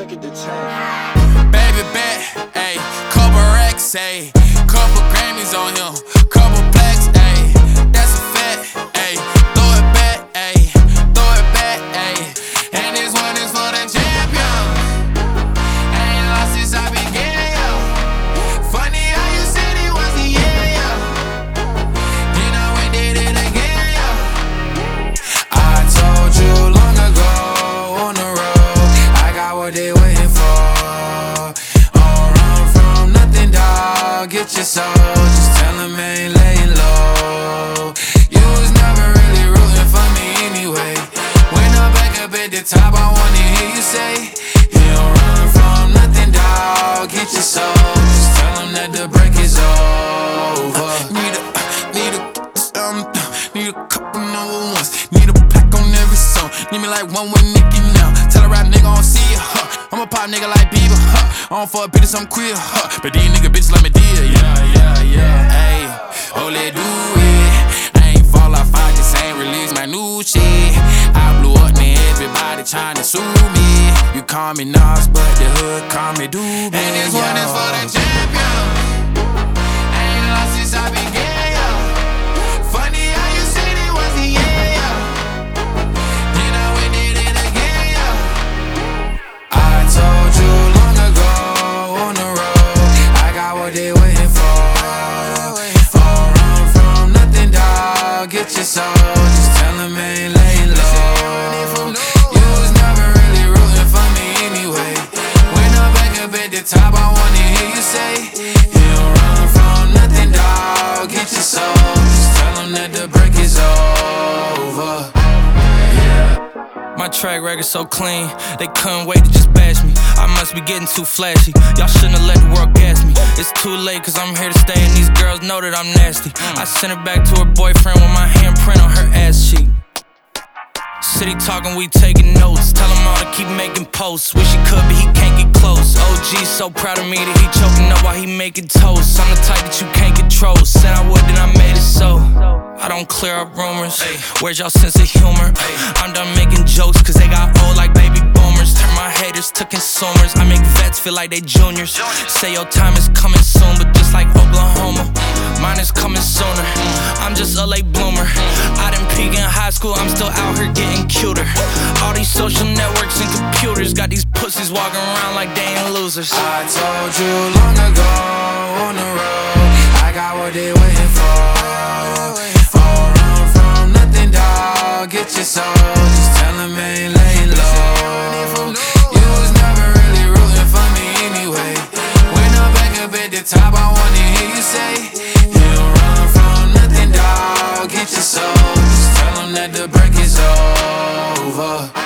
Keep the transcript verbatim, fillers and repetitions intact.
Look at the time. Baby bet, ayy, couple racks, ayy, couple Grammys on him, couple plaques, ayy, that's a fact, ayy, throw it back, ayy, throw it back, ayy, and this one is for the champion. Ain't lost since I began, yo. Funny how you said it was the year, yo. You know we did it again, yo. I told you long ago on the road, I got what they waiting for. Get your soul, just tell him I ain't laying low. You was never really rooting for me anyway. When I'm back up at the top, I wanna hear you say, you don't run from nothing, dawg. Get your soul, just tell him that the break is over. Need a, need a, um, need a couple number ones. Need a pack on every song. Need me like one with Nicki now. Tell a rap nigga I don't see ya, huh. I'm a pop nigga like Bieber, huh. I don't fuck bitches, I'm queer, huh. But these nigga bitches let me deal, yeah, yeah, yeah. Ayy, oh, let do it. I ain't fall off, I just ain't release my new shit. I blew up, now everybody tryna sue me. You call me Nas, but the hood call me Doobie. And this one is for the champion. Ain't lost since I began, yo. Funny how you said it was the year, yo. You know we did it again, yo. I told you long ago on the road, I got what they waiting for. Don't run from nothing, dawg. Get your soul, just tell him I ain't laying low. You was never really rooting for me anyway. When I'm back up at the top, I wanna hear you say, you don't run from nothing, dawg. Get your soul, just tell him that the break is over. My track record so clean, they couldn't wait to just bash me. I must be getting too flashy, y'all shouldn't have let the world gas me. It's too late cause I'm here to stay and these girls know that I'm nasty. I sent her back to her boyfriend with my handprint on her ass cheek. City talking, we taking notes. Tell him all to keep making posts. Wish he could, but he can't get close. O G's so proud of me that he choking up while he making toast. I'm the type that you can't control. Said I would, then I made it so. I don't clear up rumors. Where's y'all sense of humor? I'm done making jokes cause they got old like baby boomers. Turn my haters to consumers. I make vets feel like they juniors. Say your time is coming soon, but just like Oklahoma, mine is coming sooner. I'm just a late bloomer. I didn't peak in high school, I'm still out here getting cuter. All these social networks and computers got these pussies walking around like they ain't losers. I told you long ago on the road, I got what they waiting for. Don't run from nothing, dawg. Get your soul, just tell him I ain't laying low. You was never really rooting for me anyway. When I'm back up at the top, I wanna hear you say, you don't run from nothing, dawg. Get your soul, just tell him that the break is over.